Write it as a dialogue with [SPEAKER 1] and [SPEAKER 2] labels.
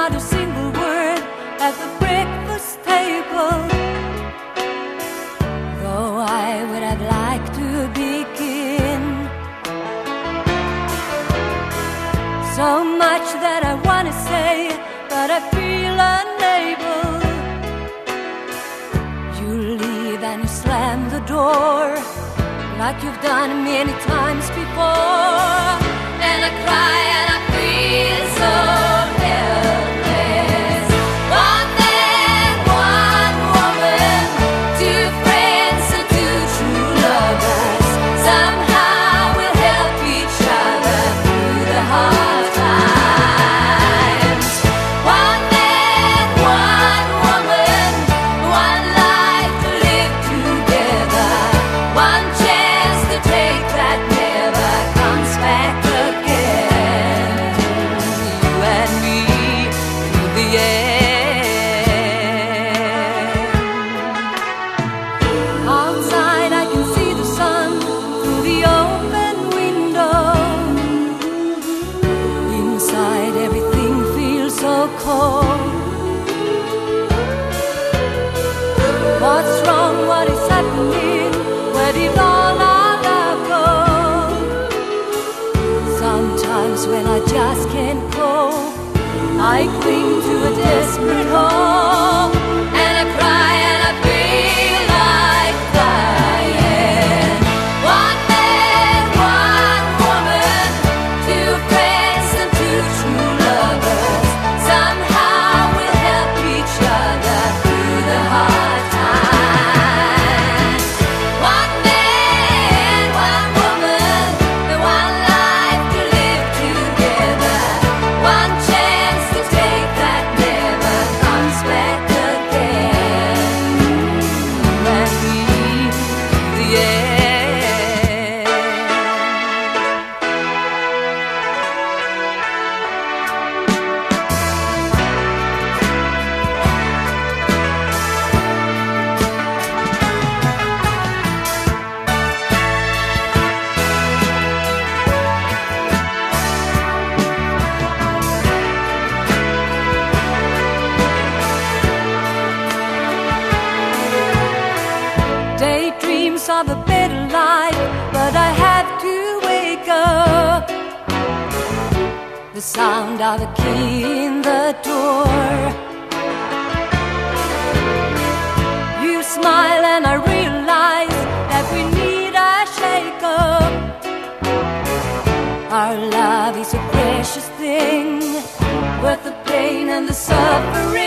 [SPEAKER 1] not a single word at the breakfast table, though I would have liked to begin. So much that I want to say, but I feel unable. You leave and you slam the door, like you've done many times before. And I cry and I feel so helpless. One man, one woman, two friends and two true lovers, somehow we'll help each other through the hard times. One man, one woman, one life to live together, one chance to take that never comes back again. You and me through the end. Outside I can see the sun through the open window. Inside everything feels so cold. What's wrong? What is happening? Where did all our love go? Sometimes when I just can't cope, I cling to a desperate hope. And I cry and I feel like dying. One man, one woman, two friends and two true lovers, somehow we'll help each other through the hard times. One man, one woman, one life to live together, one chance to take that never comes back again. And we to the end. Daydreams of a better life, but I have to wake up. The sound of a key in the door. You smile and I realize that we need a shake-up. Our love is a precious thing, worth the pain and the suffering.